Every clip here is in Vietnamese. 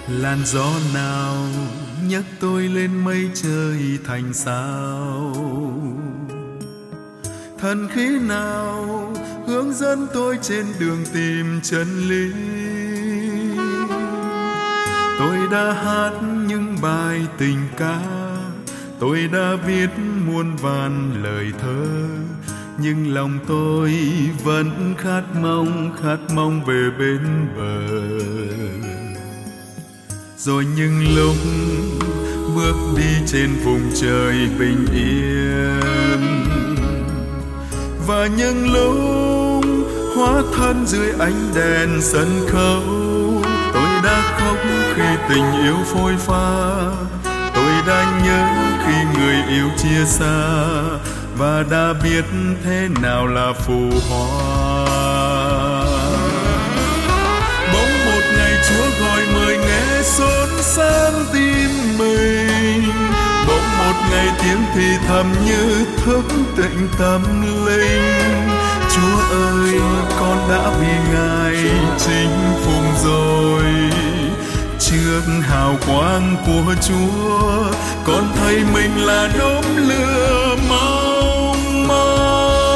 Làn gió nào nhấc tôi lên mây trời thành sao, thần khí nào hướng dẫn tôi trên đường tìm chân lý. Tôi đã hát những bài tình ca, tôi đã viết muôn vàn lời thơ, nhưng lòng tôi vẫn khát mong về bên bờ. Rồi những lúc bước đi trên vùng trời bình yên, và những lúc hóa thân dưới ánh đèn sân khấu, tôi đã khóc khi tình yêu phôi pha, tôi đã nhớ khi người yêu chia xa, và đã biết thế nào là phù hoa. Bỗng một ngày Chúa gọi mời nghe xốn sang tim mình, bỗng một ngày tiếng thì thầm như thức tỉnh tâm linh. Chúa ơi, con đã vì Ngài chinh phục rồi. Trước hào quang của Chúa, con thấy mình là đốm lửa mong manh.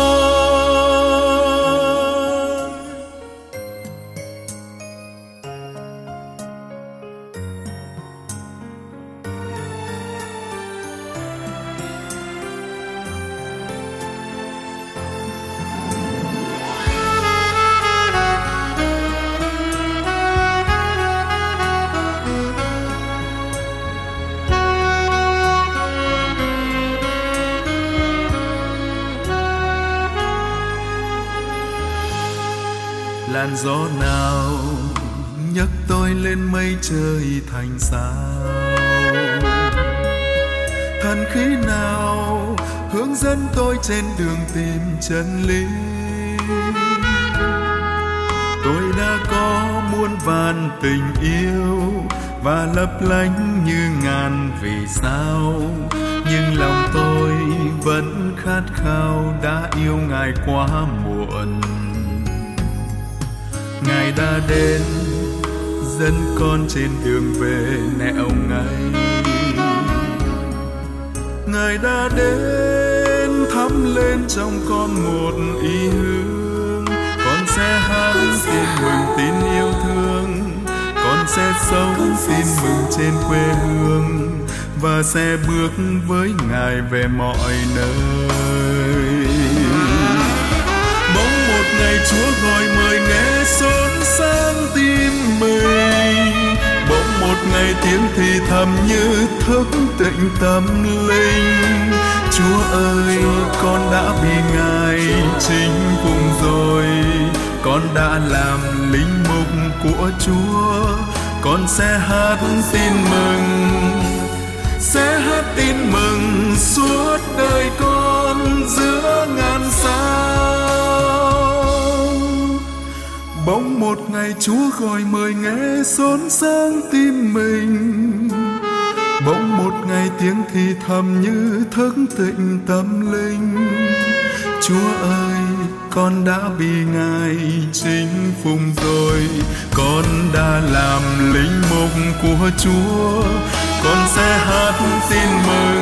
Làn gió nào nhấc tôi lên mây trời thành sao, thần khí nào hướng dẫn tôi trên đường tìm chân lý. Tôi đã có muôn vàn tình yêu và lấp lánh như ngàn vì sao, nhưng lòng tôi vẫn khát khao đã yêu Ngài quá muộn. Ngài đã đến dẫn con trên đường về nẻo ngay, Ngài đã đến thắp lên trong con một ý hướng. Con sẽ hát tin mừng tin yêu thương, con sẽ sống tin mừng trên quê hương, và sẽ bước với Ngài về mọi nơi. Bỗng một ngày Chúa gọi mời nghe xốn sang tim mình, bỗng một ngày tiếng thì thầm như thức tỉnh tâm linh. Chúa ơi, con đã bị Ngài chinh phục rồi, con đã làm linh mục của Chúa. Con sẽ hát tin mừng, sẽ hát tin mừng suốt đời con giữa ngàn sao. Bỗng một ngày Chúa gọi mời nghe xốn sang tim mình, bỗng một ngày tiếng thì thầm như thức tỉnh tâm linh. Chúa ơi, con đã bị Ngài chinh phục rồi, con đã làm linh mục của Chúa. Con sẽ hát tin mừng,